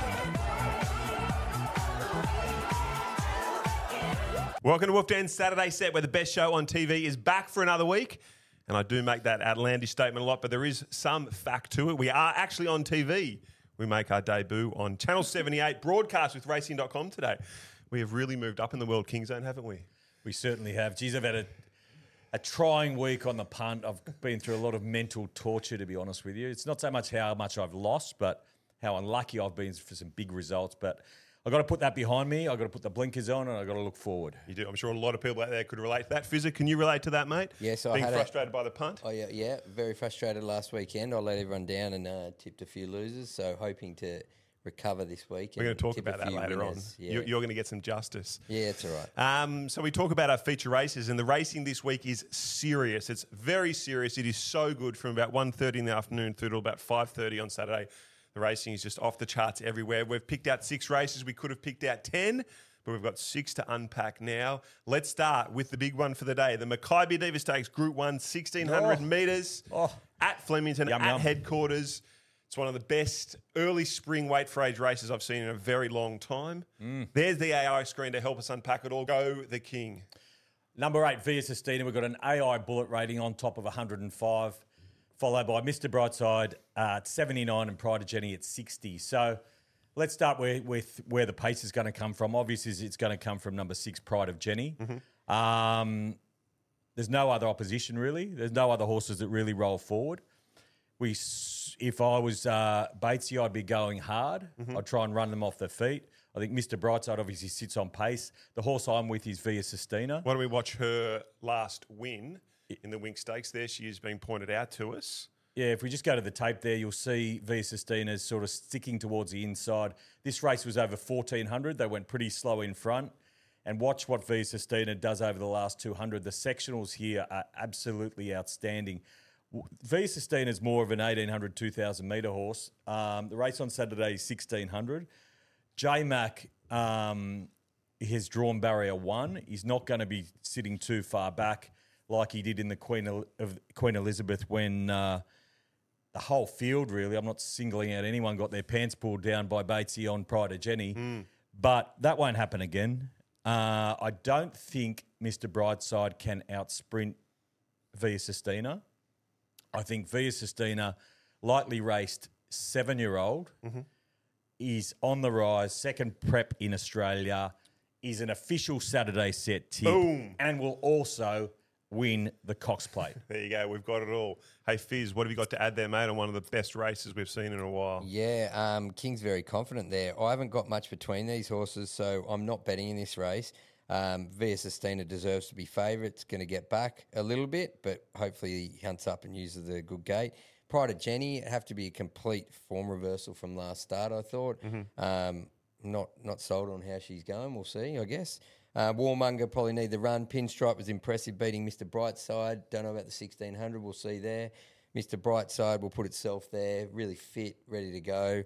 Welcome to Wolf Den's Saturday Set, where the best show on TV is back for another week. And I do make that outlandish statement a lot, but there is some fact to it. We are actually on TV. We make our debut on Channel 78, broadcast with Racing.com today. We have really moved up in the World King Zone, haven't we? We certainly have. Geez, I've had a trying week on the punt. I've been through a lot of mental torture, to be honest with you. It's not so much how much I've lost, but how unlucky I've been for some big results. But I've got to put that behind me. I've got to put the blinkers on, and I've got to look forward. You do. I'm sure a lot of people out there could relate to that. Fizzer, can you relate to that, mate? Yes, Being frustrated by the punt? Oh, yeah, very frustrated last weekend. I let everyone down and tipped a few losers, so hoping to recover this week. We're going to talk about that later winners. on. Yeah. You're going to get some justice. Yeah, it's all right. So we talk about our feature races, and the racing this week is serious. It's very serious. It is so good from about 1:30 in the afternoon through to about 5:30 on Saturday. The racing is just off the charts everywhere. We've picked out 6 races. We could have picked out 10, but we've got 6 to unpack now. Let's start with the big one for the day, the Mackay Diva Stakes Group 1, 1,600 metres at Flemington, at headquarters. It's one of the best early spring weight for age races I've seen in a very long time. There's the AI screen to help us unpack it all. Go the King. Number 8, Via Sustina. We've got an AI bullet rating on top of 105. Followed by Mr. Brightside at 79 and Pride of Jenny at 60. So let's start with where the pace is going to come from. Obviously, it's going to come from number 6, Pride of Jenny. There's no other opposition, really. There's no other horses that really roll forward. If I was Batesy, I'd be going hard. I'd try and run them off their feet. I think Mr. Brightside obviously sits on pace. The horse I'm with is Via Sustina. Why don't we watch her last win in the Wink Stakes there? She is being pointed out to us. Yeah, if we just go to the tape there, you'll see Via Sustina sort of sticking towards the inside. This race was over 1,400. They went pretty slow in front. And watch what Via Sustina does over the last 200. The sectionals here are absolutely outstanding. Via Sustina is more of an 1,800, 2,000 metre horse. The race on Saturday is 1,600. J-Mac has drawn barrier 1. He's not going to be sitting too far back like he did in the Queen Elizabeth when the whole field, really, I'm not singling out anyone, got their pants pulled down by Batesy on Pride of Jenny. But that won't happen again. I don't think Mr. Brightside can outsprint Via Sustina. I think Via Sustina, lightly raced 7-year-old, is on the rise, second prep in Australia, is an official Saturday set tip, and will also win the Cox Plate. There you go. We've got it all. Hey, Fizz, what have you got to add there, mate, on one of the best races we've seen in a while? Yeah, King's very confident there. I haven't got much between these horses, so I'm not betting in this race. Via Sustina deserves to be favourite. It's going to get back a little bit, but hopefully he hunts up and uses the good gate. Pride of Jenny, it'd have to be a complete form reversal from last start, I thought. Not sold on how she's going. We'll see, I guess. Warmonger probably need the run. Pinstripe was impressive, beating Mr. Brightside. Don't know about the 1,600. We'll see there. Mr. Brightside will put itself there, really fit, ready to go.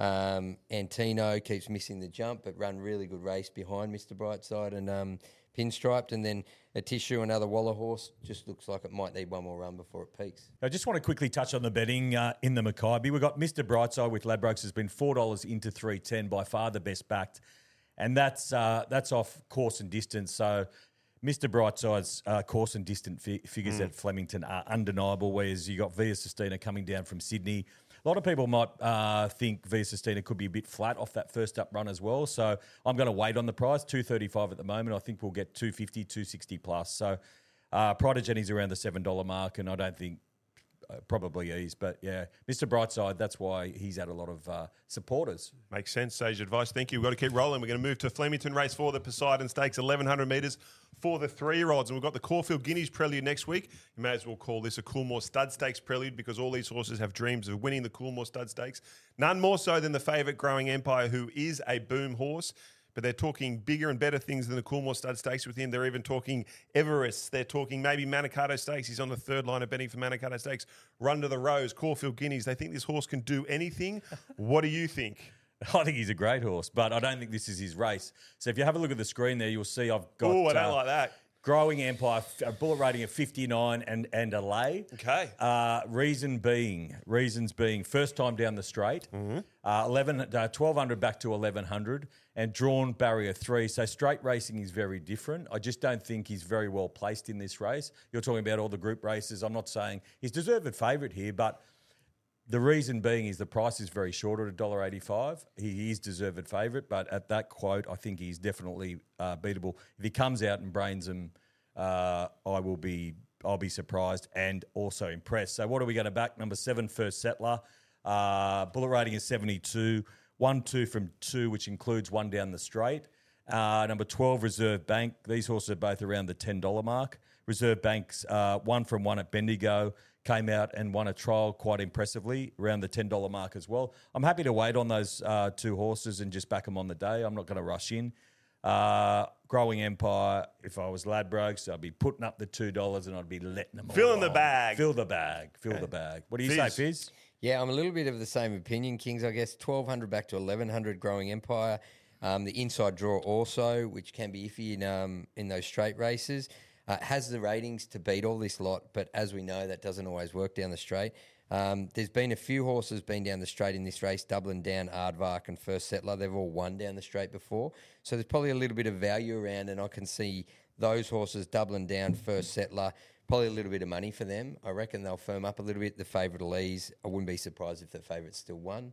Antino keeps missing the jump, but run really good race behind Mr. Brightside and Pinstriped. And then a Tissue, another Waller horse, just looks like it might need one more run before it peaks. I just want to quickly touch on the betting in the Mackay. We've got Mr. Brightside with Ladbrokes has been $4 into 310, by far the best backed. And that's off course and distance. So Mr. Brightside's course and distance figures at Flemington are undeniable, whereas you got Via Sustina coming down from Sydney. A lot of people might think Via Sustina could be a bit flat off that first up run as well. So I'm going to wait on the price, $2.35 at the moment. I think we'll get $2.50, $2.60 plus. So Pride of Jenny's around the $7 mark, and I don't think probably ease. But yeah, Mr. Brightside, that's why he's had a lot of supporters. Makes sense. Sage advice. Thank you. We've got to keep rolling. We're going to move to Flemington Race 4, the Poseidon Stakes, 1,100 metres for the 3-year-olds. And we've got the Caulfield Guineas Prelude next week. You may as well call this a Coolmore Stud Stakes Prelude, because all these horses have dreams of winning the Coolmore Stud Stakes. None more so than the favourite Growing Empire, who is a boom horse. But they're talking bigger and better things than the Coolmore Stud Stakes with him. They're even talking Everest. They're talking maybe Manikato Stakes. He's on the third line of betting for Manikato Stakes. Run to the Rose, Caulfield Guineas. They think this horse can do anything. What do you think? I think he's a great horse, but I don't think this is his race. So if you have a look at the screen there, you'll see I've got... Oh, I don't like that. Growing Empire, a bullet rating of 59 and a lay. Okay. Reasons being, first time down the straight, 1,200 back to 1,100, and drawn barrier 3. So straight racing is very different. I just don't think he's very well placed in this race. You're talking about all the group races. I'm not saying he's deserved favourite here, but the reason being is the price is very short at $1.85. He is deserved favourite, but at that quote, I think he's definitely beatable. If he comes out and brains him, I'll be surprised and also impressed. So what are we going to back? Number 7, First Settler. Bullet rating is 72. 1-2 from 2, which includes one down the straight. Number 12, Reserve Bank. These horses are both around the $10 mark. Reserve Bank's 1 from 1 at Bendigo. Came out and won a trial quite impressively around the $10 mark as well. I'm happy to wait on those 2 horses and just back them on the day. I'm not going to rush in. Growing Empire, if I was Ladbrokes, I'd be putting up the $2 and I'd be letting them Fill in the bag. Fill the bag. What do you say, Fizz? Yeah, I'm a little bit of the same opinion, Kings. I guess 1,200 back to 1,100, Growing Empire. The inside draw also, which can be iffy in those straight races. Has the ratings to beat all this lot, but as we know, that doesn't always work down the straight. There's been a few horses been down the straight in this race, doubling down Aardvark and First Settler. They've all won down the straight before. So there's probably a little bit of value around, and I can see those horses doubling down First Settler, probably a little bit of money for them. I reckon they'll firm up a little bit. The favourite will ease. I wouldn't be surprised if the favourite still won.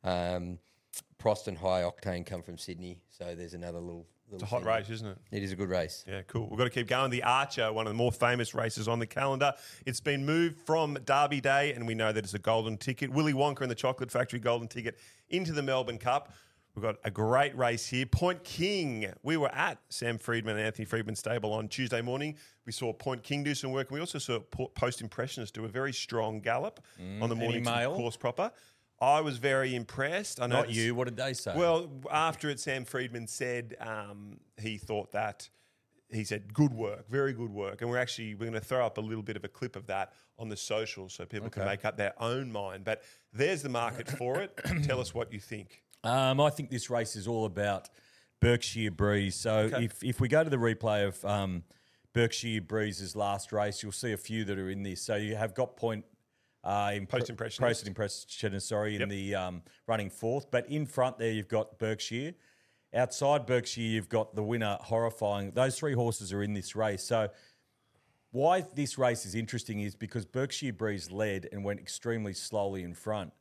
Prost and High Octane come from Sydney, so there's another little It's a hot race, isn't it? It is a good race. Yeah, cool. We've got to keep going. The Archer, one of the more famous races on the calendar. It's been moved from Derby Day, and we know that it's a golden ticket. Willy Wonka and the Chocolate Factory golden ticket into the Melbourne Cup. We've got a great race here. Point King. We were at Sam Friedman and Anthony Friedman's stable on Tuesday morning. We saw Point King do some work, and we also saw Post Impressionist do a very strong gallop on the morning course proper. I was very impressed. I know Not you. What did they say? Well, after it, Sam Friedman said he thought that he said good work, very good work, and we're going to throw up a little bit of a clip of that on the socials so people can make up their own mind. But there's the market for it. Tell us what you think. I think this race is all about Berkshire Breeze. So if we go to the replay of Berkshire Breeze's last race, you'll see a few that are in this. So you have got Post Impressionist, in the running fourth. But in front there, you've got Berkshire. Outside Berkshire, you've got the winner, Horrifying. Those 3 horses are in this race. So why this race is interesting is because Berkshire Breeze led and went extremely slowly in front.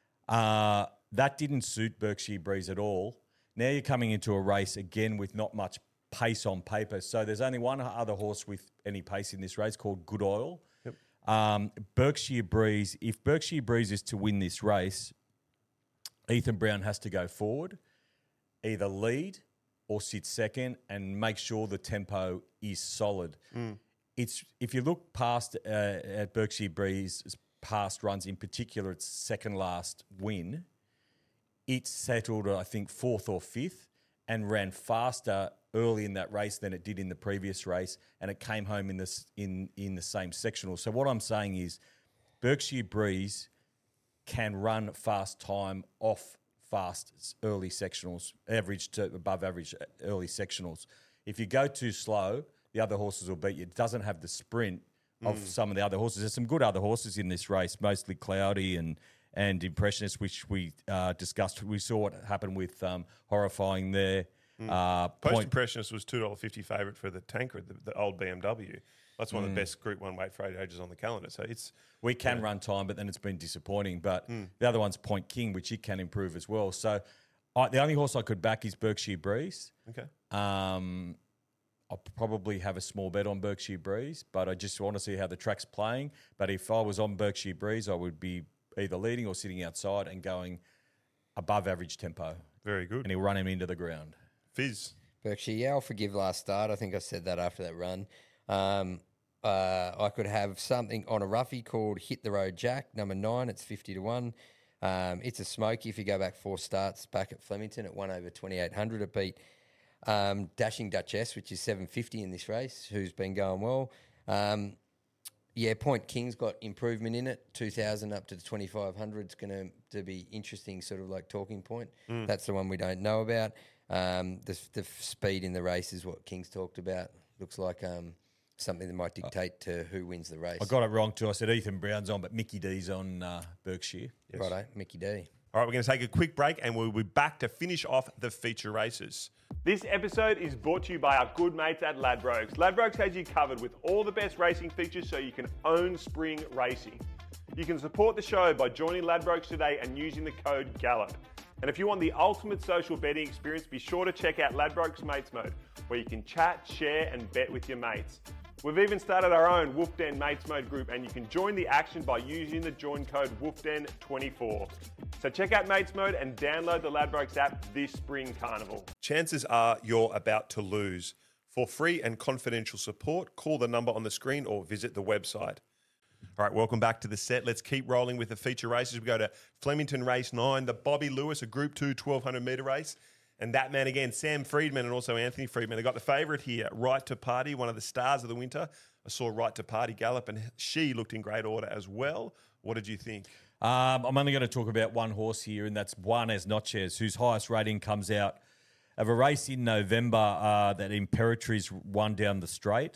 That didn't suit Berkshire Breeze at all. Now you're coming into a race again with not much pace on paper. So there's only one other horse with any pace in this race called Good Oil. Berkshire Breeze, if Berkshire Breeze is to win this race, Ethan Brown has to go forward, either lead or sit second and make sure the tempo is solid. If you look past at Berkshire Breeze's past runs, in particular its second last win, it settled, I think, 4th or 5th and ran faster early in that race than it did in the previous race, and it came home in the same sectional. So what I'm saying is Berkshire Breeze can run fast time off fast early sectionals, average to above average early sectionals. If you go too slow, the other horses will beat you. It doesn't have the sprint of some of the other horses. There's some good other horses in this race, mostly Cloudy and Impressionist, which we discussed. We saw what happened with Horrifying there. Post Impressionist was $2.50 favourite for the Tancred, the old BMW. That's one of the best Group 1 weight for 8 ages on the calendar. So we can run time, but then it's been disappointing. But the other one's Point King, which it can improve as well. So the only horse I could back is Berkshire Breeze. Okay. I'll probably have a small bet on Berkshire Breeze, but I just want to see how the track's playing. But if I was on Berkshire Breeze, I would be either leading or sitting outside and going above average tempo. Very good. And he'll run him into the ground. Fizz. Berkshire, yeah, I'll forgive last start. I think I said that after that run. I could have something on a roughie called Hit the Road Jack, number 9. It's 50-1. It's a smoky if you go back 4 starts back at Flemington. It won over 2,800. It beat Dashing Duchess, which is 750 in this race, who's been going well. Point King's got improvement in it, 2,000 up to 2,500. It's going to be interesting, sort of like talking point. That's the one we don't know about. The speed in the race is what King's talked about. Looks like something that might dictate to who wins the race. I got it wrong too. I said Ethan Brown's on, but Mickey D's on Berkshire. Yes. Righto, Mickey D. All right, we're going to take a quick break and we'll be back to finish off the feature races. This episode is brought to you by our good mates at Ladbrokes. Ladbrokes has you covered with all the best racing features so you can own spring racing. You can support the show by joining Ladbrokes today and using the code GALLOP. And if you want the ultimate social betting experience, be sure to check out Ladbrokes Mates Mode, where you can chat, share and bet with your mates. We've even started our own Wolf Den Mates Mode group, and you can join the action by using the join code WolfDen24. So check out Mates Mode and download the Ladbrokes app this spring carnival. Chances are you're about to lose. For free and confidential support, call the number on the screen or visit the website. All right, welcome back to the set. Let's keep rolling with the feature races. We go to Flemington Race 9, the Bobby Lewis, a Group 2 1,200-metre race. And that man again, Sam Friedman and also Anthony Friedman. They got the favourite here, Right to Party, one of the stars of the winter. I saw Right to Party gallop and she looked in great order as well. What did you think? I'm only going to talk about one horse here, and that's Buenas Noches, whose highest rating comes out of a race in November that Imperatriz won down the straight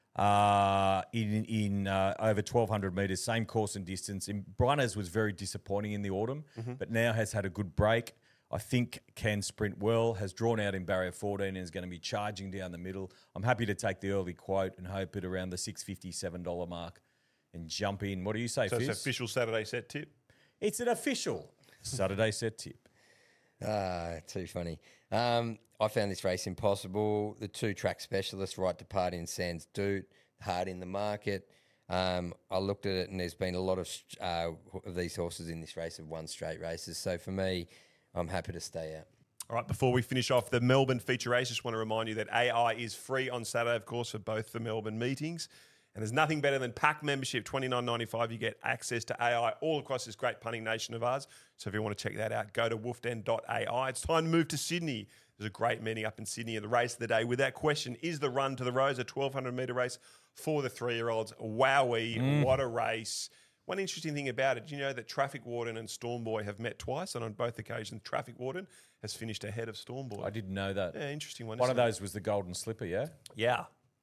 in over 1,200 metres, same course and distance. Buenas was very disappointing in the autumn, but now has had a good break. I think can sprint well, has drawn out in barrier 14 and is going to be charging down the middle. I'm happy to take the early quote and hope it around the $657 mark and jump in. What do you say, So Fizz? it's official Saturday set tip? It's an official Saturday set tip. Too funny. I found this race impossible. The two track specialists, Right to Party and Sans Doute, hard in the market. I looked at it and there's been a lot of these horses in this race have won straight races. So for me, I'm happy to stay out. All right, before we finish off the Melbourne feature race, just want to remind you that AI is free on Saturday, of course, for both the Melbourne meetings. And there's nothing better than pack membership, $29.95. You get access to AI all across this great punning nation of ours. So if you want to check that out, go to wolfden.ai. It's time to move to Sydney. There's a great meeting up in Sydney at the race of the day. Without question, is the Run to the Rose, a 1,200-metre race for the 3-year-olds. Wowee, what a race. One interesting thing about it, do you know that Traffic Warden and Storm Boy have met twice, and on both occasions, Traffic Warden has finished ahead of Storm Boy. I didn't know that. Yeah, interesting one. One of isn't it? those was the Golden Slipper, yeah? Yeah.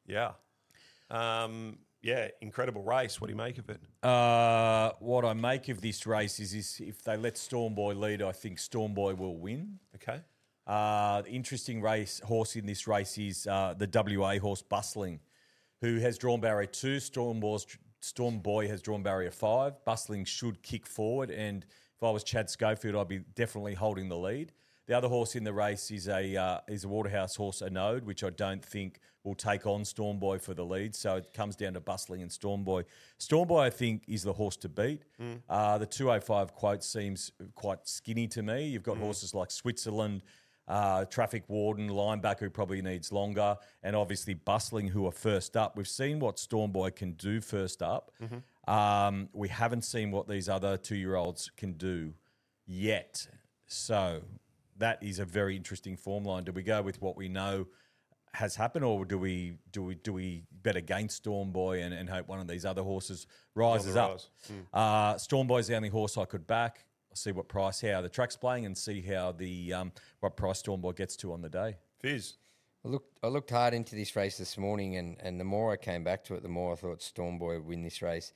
Yeah, incredible race. What do you make of it? What I make of this race is if they let Storm Boy lead, I think Storm Boy will win. Okay. The interesting horse in this race is the WA horse Bustling, who has drawn barrier 2. Storm Boy has drawn barrier 5. Bustling should kick forward, and if I was Chad Schofield, I'd be definitely holding the lead. The other horse in the race is a Waterhouse horse, Anode, which I don't think will take on Storm Boy for the lead. So it comes down to Bustling and Storm Boy. Storm Boy, I think, is the horse to beat. The 205 quote seems quite skinny to me. You've got horses like Switzerland, Traffic Warden, Linebacker, who probably needs longer, and obviously Bustling, who are first up. We've seen what Storm Boy can do first up. We haven't seen what these other 2-year-olds can do yet. So that is a very interesting form line. Do we go with what we know has happened, or do we bet against Storm Boy and hope one of these other horses rises up? Storm Boy's the only horse I could back. I'll see what price, how the track's playing, and see how what price Storm Boy gets to on the day. Fizz. I looked hard into this race this morning, and the more I came back to it, the more I thought Storm Boy would win this race.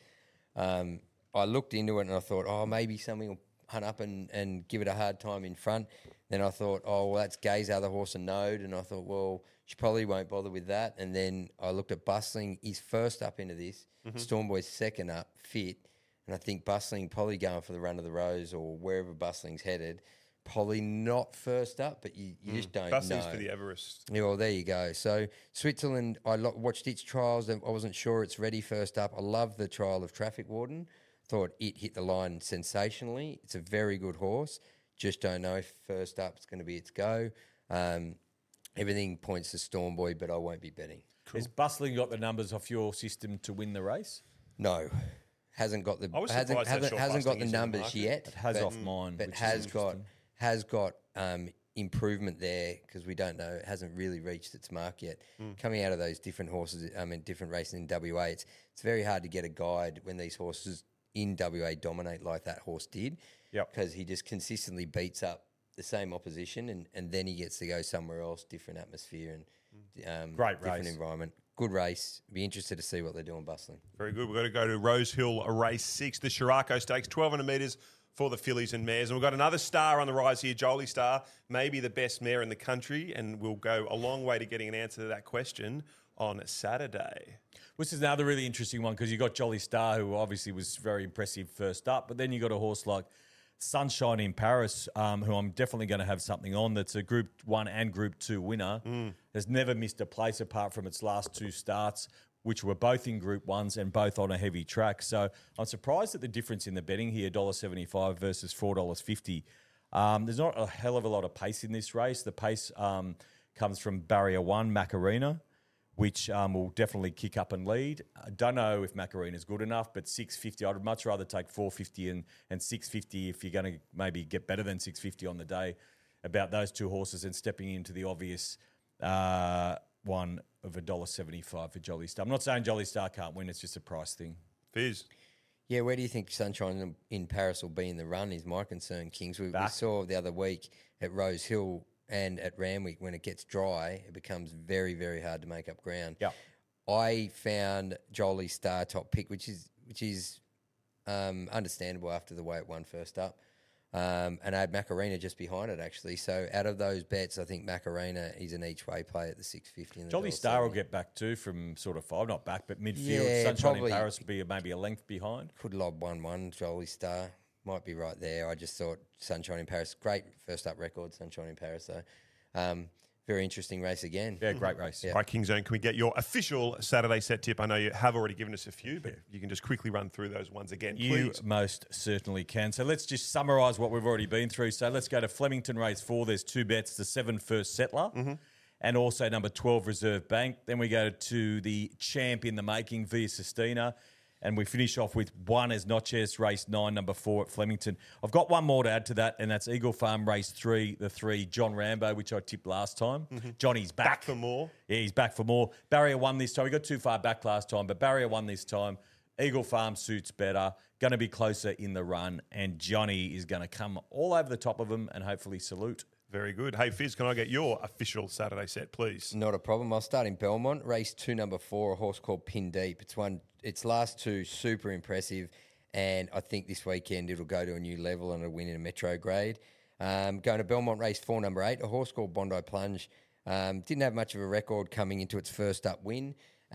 I looked into it and I thought, maybe something will hunt up and give it a hard time in front. Then I thought, that's Gay's other horse, Anode, and I thought, well, she probably won't bother with that. And then I looked at Bustling. He's first up into this. Storm Boy's second up, fit. And I think Bustling probably going for the Run of the Rose or wherever Bustling's headed. Probably not first up, but you just don't Bustling's know. for the Everest. Yeah, well, there you go. So Switzerland, I watched its trials. And I wasn't sure it's ready first up. I love the trial of Traffic Warden. Thought it hit the line sensationally. It's a very good horse. Just don't know if first up it's going to be its go. Everything points to Storm Boy, but I won't be betting. Cool. Has Bustling got the numbers off your system to win the race? No, hasn't got the I was hasn't surprised how short got the Bustling is in the numbers market. yet. It has but, off mine, but which is has got improvement there because we don't know. It hasn't really reached its mark yet. Coming out of those different horses, different races in WA, it's very hard to get a guide when these horses in WA dominate like that horse did. Yep. Because he just consistently beats up the same opposition and then he gets to go somewhere else, different atmosphere and Great different race. environment. good race. Be interested to see what they're doing bustling. Very good. We've got to go to Rose Hill, race 6, the Shirako Stakes, 1,200 metres for the fillies and mares. And we've got another star on the rise here, Jolie Star, maybe the best mare in the country, and we'll go a long way to getting an answer to that question on Saturday. This is another really interesting one because you got Jolly Star, who obviously was very impressive first up, but then you got a horse like Sunshine in Paris, who I'm definitely going to have something on. That's a Group 1 and Group 2 winner. Has never missed a place apart from its last 2 starts, which were both in Group 1s and both on a heavy track. So I'm surprised at the difference in the betting here, $1.75 versus $4.50. There's not a hell of a lot of pace in this race. The pace comes from Barrier 1, Macarena, which will definitely kick up and lead. I don't know if Macarena's good enough, but 650, I'd much rather take 450 and 650 if you're going to maybe get better than 650 on the day about those 2 horses and stepping into the obvious one of $1.75 for Jolly Star. I'm not saying Jolly Star can't win, it's just a price thing. Fizz. Yeah, where do you think Sunshine in Paris will be in the run is my concern, Kings. We saw the other week at Rose Hill and at Randwick, when it gets dry, it becomes very, very hard to make up ground. Yeah. I found Jolie Star top pick, which is understandable after the way it won first up. And I had Macarena just behind it, actually. So out of those bets, I think Macarena is an each-way play at the 650. And the Jolly Star will get back too from sort of 5, not back, but midfield. Yeah, Sunshine probably. in Paris will be maybe a length behind. Could lob 1-1, Jolie Star. Might be right there. I just thought Sunshine in Paris, great first-up record, Sunshine in Paris, though. Very interesting race again. Yeah, great race. Yeah. All right, King Zone, can we get your official Saturday set tip? I know you have already given us a few, but you can just quickly run through those ones again, You please. most certainly can. So let's just summarise what we've already been through. So let's go to Flemington Race 4. There's 2 bets, the 7 First Settler and also number 12 Reserve Bank. Then we go to the champ in the making, Via Sistina. And we finish off with one as Notches, race 9, number 4 at Flemington. I've got one more to add to that, and that's Eagle Farm, race 3, the 3, John Rambo, which I tipped last time. Johnny's back. Back for more. Yeah, he's back for more. Barrier 1 this time. We got too far back last time, but Barrier 1 this time. Eagle Farm suits better, going to be closer in the run, and Johnny is going to come all over the top of him and hopefully salute. Very good. Hey, Fizz, can I get your official Saturday set, please? Not a problem. I'll start in Belmont. Race 2, number 4, a horse called Pin Deep. Its last 2 super impressive, and I think this weekend it'll go to a new level and it'll win in a Metro grade. Going to Belmont, race 4, number 8, a horse called Bondi Plunge. Didn't have much of a record coming into its first up win.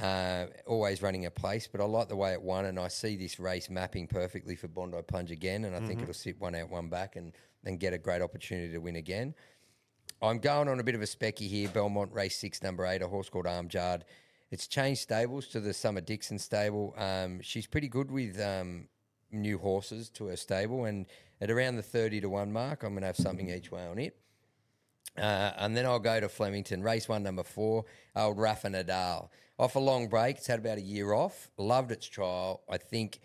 Always running a place, but I like the way it won, and I see this race mapping perfectly for Bondi Plunge again, and I think it'll sit 1 out, 1 back and get a great opportunity to win again. I'm going on a bit of a specky here. Belmont, race 6, number 8, a horse called Armjard. It's changed stables to the Summer Dixon stable. She's pretty good with new horses to her stable, and at around the 30-1 mark, I'm going to have something each way on it. And then I'll go to Flemington, race 1, number 4, old Rafa Nadal. Off a long break, it's had about a year off. Loved its trial. I think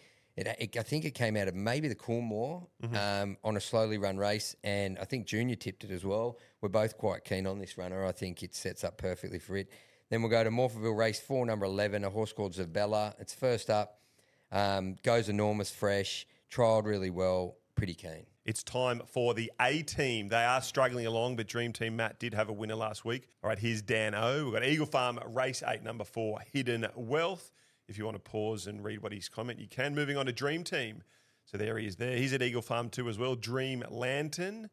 it came out of maybe the Coolmore on a slowly run race, and I think Junior tipped it as well. We're both quite keen on this runner. I think it sets up perfectly for it. Then we'll go to Morphettville, race 4, number 11, a horse called Zabella. It's first up, goes enormous fresh, trialled really well, pretty keen. It's time for the A team. They are struggling along, but Dream Team Matt did have a winner last week. All right, here's Dan O. We've got Eagle Farm, race 8, number 4, Hidden Wealth. If you want to pause and read what his comment, you can. Moving on to Dream Team. So there he is there. He's at Eagle Farm too as well. Dream Lantern.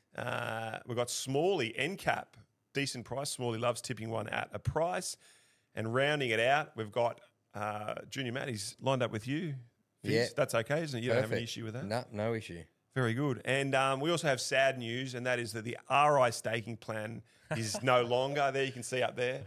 We've got Smalley, NCAP. Decent price. Smalley loves tipping one at a price. And rounding it out, we've got Junior Matt. He's lined up with you. Fizz. Yeah. That's okay, isn't it? You don't have an Perfect. issue with that? No issue. Very good. And we also have sad news, and that is that the RI staking plan is no longer. There you can see up there.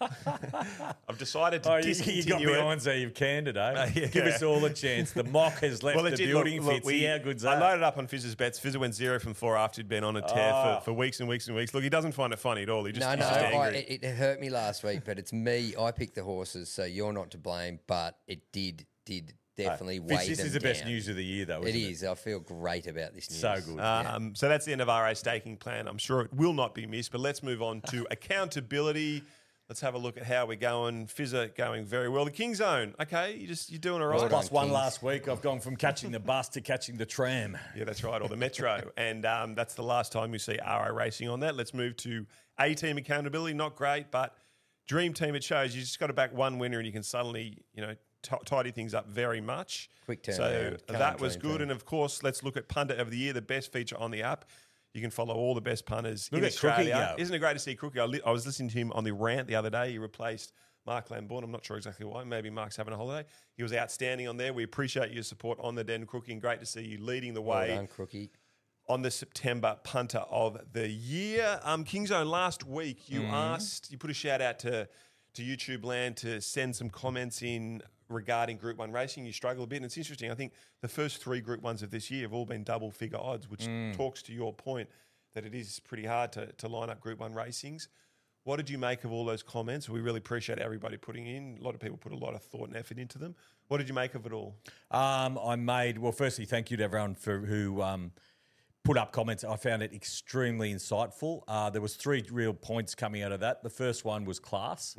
I've decided to discontinue you got it. behind, so you've canned it, eh? Yeah. Give us all a chance. The mock has left Well, it the did. building. Look, Fitzy, how good's I that? loaded up on Fizz's bets. Fizz went 0 from 4 after he'd been on a tear for weeks and weeks and weeks. Look, he doesn't find it funny at all. He's just angry. It hurt me last week, but it's me. I picked the horses, so you're not to blame, but it did definitely Fitz, weigh this them is the best down. news of the year, though, It isn't is. I feel great about this news. So good. So that's the end of RA staking plan. I'm sure it will not be missed, but let's move on to accountability. Let's have a look at how we're going. Fizzer going very well. The King Zone. Okay, you're doing all right. Well Plus done, one Kings. last week. I've gone from catching the bus to catching the tram. Yeah, that's right, or the Metro. And that's the last time you see RA racing on that. Let's move to A-team accountability. Not great, but Dream team, it shows you just got to back one winner and you can suddenly, tidy things up very much. Quick turnaround. So Can't that was dream good. team. And of course, let's look at Punter of the Year, the best feature on the app. You can follow all the best punters Look in at Australia. Crookie go. Isn't it great to see Crookie? I was listening to him on the rant the other day. He replaced Mark Lambourne. I'm not sure exactly why. Maybe Mark's having a holiday. He was outstanding on there. We appreciate your support on the Den, Crookie, and great to see you leading the way. Well done, Crookie. On the September Punter of the Year. King Zone, last week you put a shout out to YouTube Land to send some comments in regarding Group 1 racing. You struggle a bit, and it's interesting. I think the first 3 Group 1s of this year have all been double-figure odds, which talks to your point that it is pretty hard to line up Group 1 racings. What did you make of all those comments? We really appreciate everybody putting in. A lot of people put a lot of thought and effort into them. What did you make of it all? Firstly, thank you to everyone who put up comments. I found it extremely insightful. There was 3 real points coming out of that. The first one was class.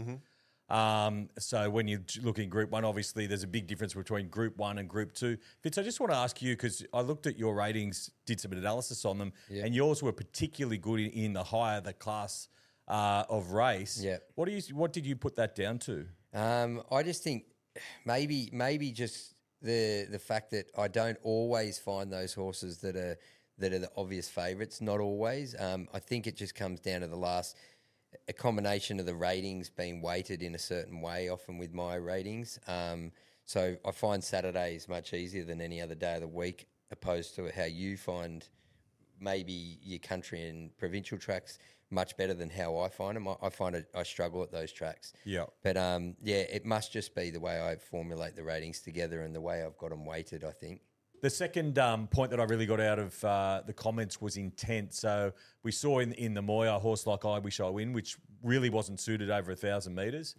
So when you're looking at Group 1, obviously there's a big difference between Group 1 and Group 2. Fitz, I just want to ask you, because I looked at your ratings, did some analysis on them, and yours were particularly good in the higher the class of race. Yeah. What did you put that down to? I just think maybe just the fact that I don't always find those horses that are the obvious favourites. Not always. I think it just comes down to a combination of the ratings being weighted in a certain way, often with my ratings. So I find Saturdays much easier than any other day of the week, opposed to how you find maybe your country and provincial tracks much better than how I find them. I find I struggle at those tracks. Yeah. But it must just be the way I formulate the ratings together and the way I've got them weighted, I think. The second point that I really got out of the comments was intent. So we saw in the Moya, Horse Like I Wish I Win, which really wasn't suited over 1,000 metres.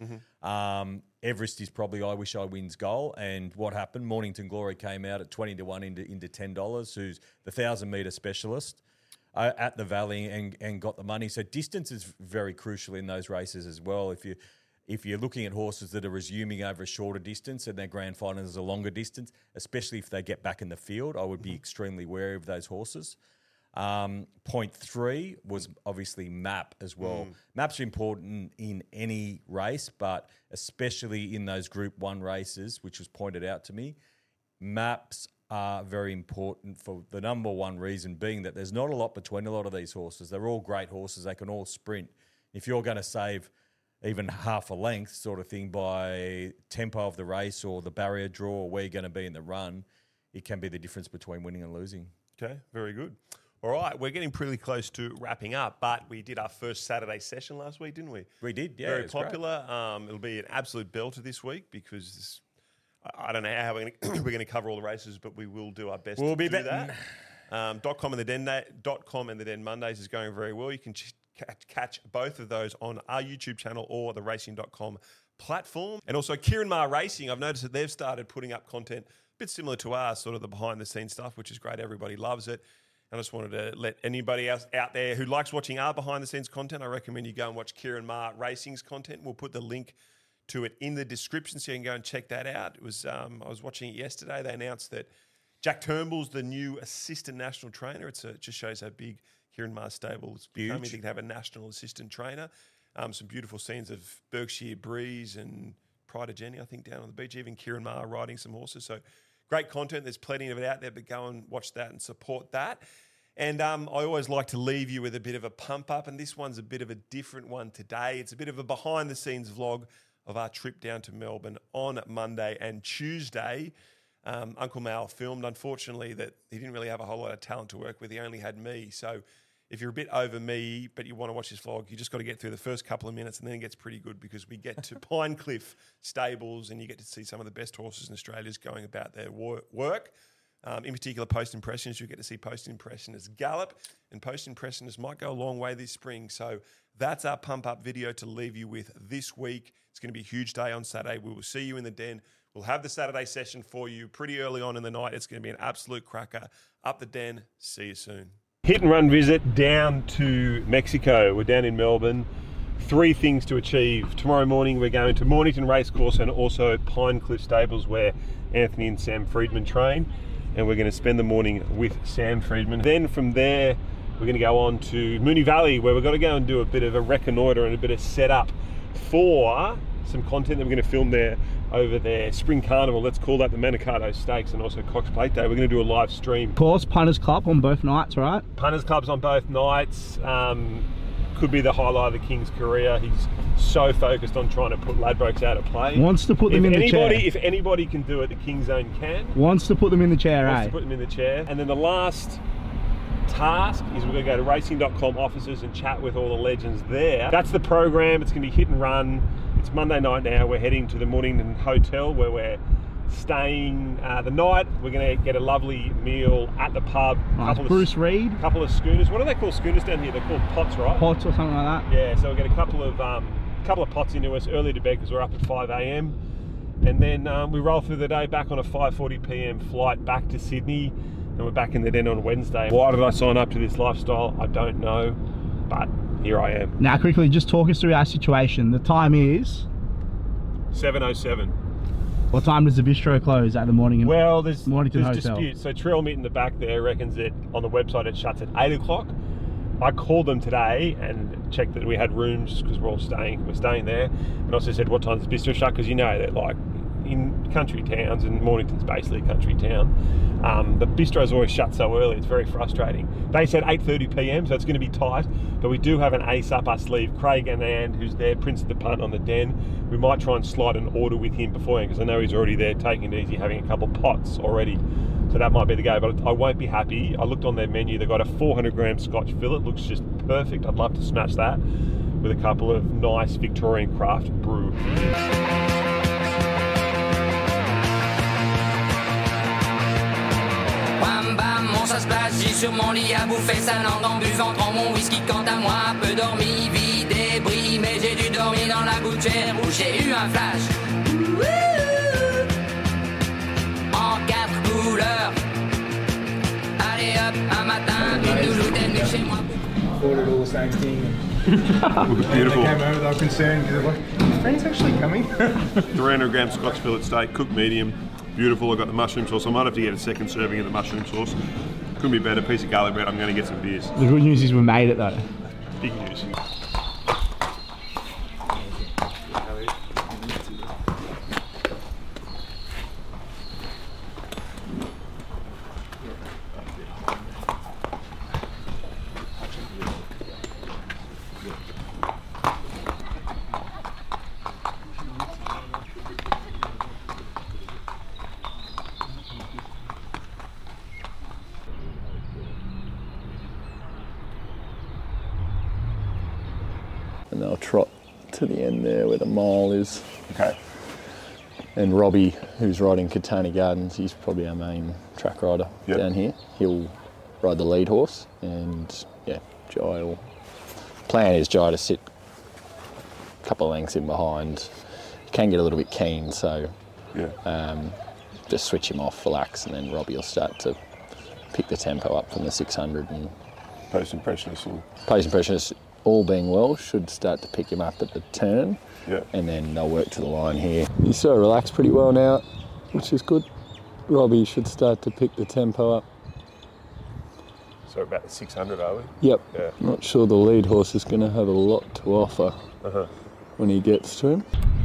Everest is probably I Wish I Win's goal. And what happened? Mornington Glory came out at 20-1 into $10, who's the 1,000-metre specialist at the Valley and got the money. So distance is very crucial in those races as well. If you're looking at horses that are resuming over a shorter distance and their grand final is a longer distance, especially if they get back in the field, I would be extremely wary of those horses. Point 3 was obviously map as well. Map's important in any race, but especially in those Group 1 races, which was pointed out to me. Maps are very important for the number one reason being that there's not a lot between a lot of these horses. They're all great horses. They can all sprint. If you're going to save even half a length sort of thing by tempo of the race or the barrier draw or where you're going to be in the run, it can be the difference between winning and losing. Okay, very good. All right, we're getting pretty close to wrapping up, but we did our first Saturday session last week, didn't we? We did, yeah. Very popular. It'll be an absolute belter this week because I don't know how we're going to cover all the races, but we will do our best to do that. .com and the Den Mondays is going very well. You can catch both of those on our YouTube channel or the racing.com platform. And also Kieran Maher Racing, I've noticed that they've started putting up content a bit similar to ours, sort of the behind-the-scenes stuff, which is great. Everybody loves it. And I just wanted to let anybody else out there who likes watching our behind-the-scenes content, I recommend you go and watch Kieran Maher Racing's content. We'll put the link to it in the description so you can go and check that out. It was I was watching it yesterday. They announced that Jack Turnbull's the new assistant national trainer. It just shows how big Kieran Maher's stable is becoming. They can have a national assistant trainer. Some beautiful scenes of Berkshire Breeze and Pride of Jenny, I think, down on the beach. Even Kieran Maher riding some horses. So great content. There's plenty of it out there, but go and watch that and support that. And I always like to leave you with a bit of a pump up, and this one's a bit of a different one today. It's a bit of a behind-the-scenes vlog of our trip down to Melbourne on Monday and Tuesday. Uncle Mal filmed. Unfortunately, that he didn't really have a whole lot of talent to work with. He only had me. So if you're a bit over me, but you want to watch this vlog, you just got to get through the first couple of minutes, and then it gets pretty good because we get to Pinecliff Stables, and you get to see some of the best horses in Australia going about their work. In particular, Post Impressionist. You get to see Post Impressionist gallop, and Post Impressionist might go a long way this spring. So that's our pump-up video to leave you with this week. It's going to be a huge day on Saturday. We will see you in the Den. We'll have the Saturday session for you pretty early on in the night. It's going to be an absolute cracker. Up the Den. See you soon. Hit and run visit down to Mexico. We're down in Melbourne. 3 things to achieve. Tomorrow morning we're going to Mornington Racecourse and also Pinecliff Stables where Anthony and Sam Friedman train. And we're going to spend the morning with Sam Friedman. Then from there, we're going to go on to Moonee Valley, where we've got to go and do a bit of a reconnoitre and a bit of setup for some content that we're going to film there over their Spring Carnival. Let's call that the Manikato Stakes and also Cox Plate Day. We're going to do a live stream. Of course, Punters Club on both nights, right? Punters Club's on both nights. Could be the highlight of the King's career. He's so focused on trying to put Ladbrokes out of play. Wants to put them in the chair. If anybody can do it, the King's Own can. Wants to put them in the chair, Wants to put them in the chair. And then the last task is we're going to go to racing.com offices and chat with all the legends there. That's the program. It's going to be hit and run. It's Monday night now. We're heading to the Mornington Hotel where we're staying the night. We're going to get a lovely meal at the pub. Nice. Bruce Reid. A couple of schooners. What do they call schooners down here? They're called pots, right? Pots or something like that. Yeah, so we'll get a couple of pots into us early to bed because we're up at 5 a.m. And then we roll through the day back on a 5:40 p.m. flight back to Sydney. And we're back in the den on Wednesday. Why did I sign up to this lifestyle? I don't know, but here I am. Now, quickly, just talk us through our situation. The time is 7:07. What time does the bistro close at the morning? Well, there's Hotel. dispute. So Trail Meat in the back there reckons that on the website it shuts at 8 o'clock. I called them today and checked that we had rooms because we're staying there. And also said, what time does bistro shut? Because you know that like in country towns, and Mornington's basically a country town, the bistros always shut so early. It's very frustrating. They said 8:30 p.m, so it's going to be tight. But we do have an ace up our sleeve, Craig Anand, who's there, Prince of the Punt on the den. We might try and slide an order with him beforehand because I know he's already there taking it easy, having a couple pots already. So that might be the go, but I won't be happy. I looked on their menu. They've got a 400-gram Scotch fillet. Looks just perfect. I'd love to smash that with a couple of nice Victorian craft brew. Ça se place, j'ai sur mon lit à bouffer sa langue en buvant trop mon whisky. Quant à moi, peu dormi, vie débris, mais j'ai dû dormir dans la gouttière où j'ai eu un flash. En 4 couleurs. Allez hop, un matin, une douloute est venue chez moi. Ordered all the same thing. Beautiful. They came over, they were concerned because they're like, "Are friends actually coming?" 300-gram Scotch fillet steak, cooked medium. Beautiful. I've got the mushroom sauce. I might have to get a second serving of the mushroom sauce. Couldn't be better. Piece of garlic bread. I'm going to get some beers. The good news is we made it though. Big news. And they'll trot to the end there where the mile is. Okay. And Robbie, who's riding Catani Gardens, he's probably our main track rider down here. He'll ride the lead horse, and yeah, Jai will. Plan is Jai to sit a couple of lengths in behind. He can get a little bit keen, so just switch him off, relax, and then Robbie will start to pick the tempo up from the 600. And Post impressionists. Post impressionists, all being well, should start to pick him up at the turn. Yeah. And then they'll work to the line here. He's sort of relaxed pretty well now, which is good. Robbie should start to pick the tempo up. So about the 600, are we? Yep. Yeah. Not sure the lead horse is going to have a lot to offer when he gets to him.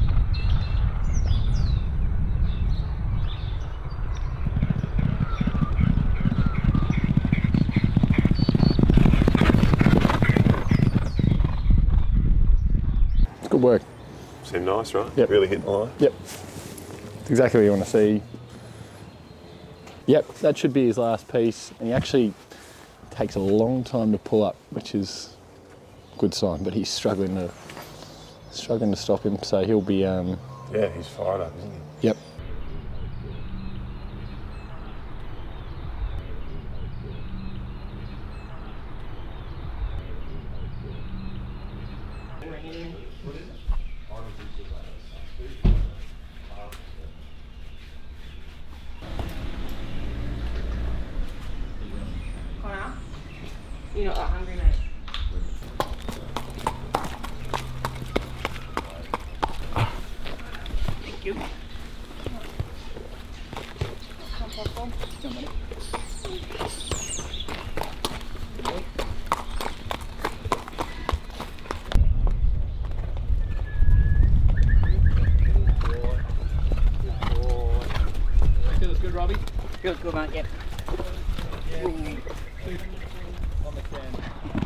Good work. Seemed nice, right? Yep. Really hitting the line. Yep. It's exactly what you want to see. Yep, that should be his last piece. And he actually takes a long time to pull up, which is a good sign, but he's struggling to stop him, so he'll be Yeah, he's fired up, isn't he? Yep. You're not that hungry, mate. Thank you. Feels good, mate. Yep. On the can.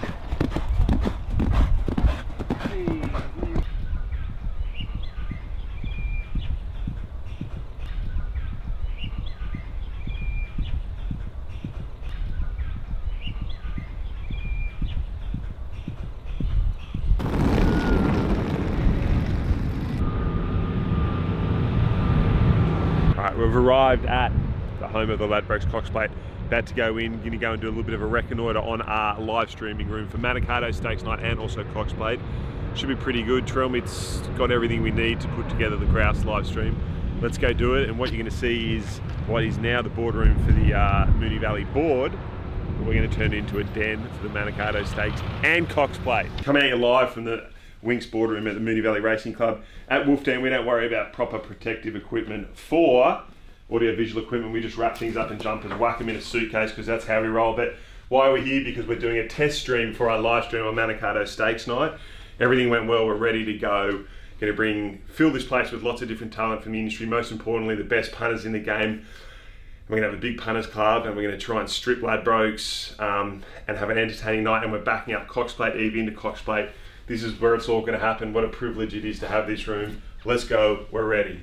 We've arrived at the home of the Ladbrokes Cox Plate. About to go in, going to go and do a little bit of a reconnoitre on our live streaming room for Manikato Stakes Night and also Cox Plate. Should be pretty good. Trailmit's got everything we need to put together the Grouse live stream. Let's go do it, and what you're going to see is what is now the boardroom for the Moonee Valley board. We're going to turn it into a den for the Manikato Stakes and Cox Plate. Coming at you live from the Winx boardroom at the Moonee Valley Racing Club. At Wolf Den, we don't worry about proper protective equipment for audio-visual equipment. We just wrap things up in jumpers, whack them in a suitcase, because that's how we roll. But why are we here? Because we're doing a test stream for our live stream on Manikato Stakes Night. Everything went well. We're ready to go. Going to fill this place with lots of different talent from the industry. Most importantly, the best punters in the game. We're going to have a big punters club, and we're going to try and strip Ladbrokes and have an entertaining night. And we're backing up Cox Plate EV into Cox Plate. This is where it's all going to happen. What a privilege it is to have this room. Let's go. We're ready.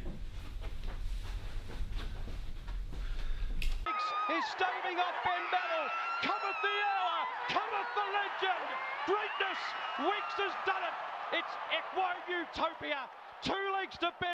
Is staving off Ben Battle. Cometh the hour. Cometh the legend. Greatness. Winx has done it. It's Equine Utopia. 2 legs to Ben.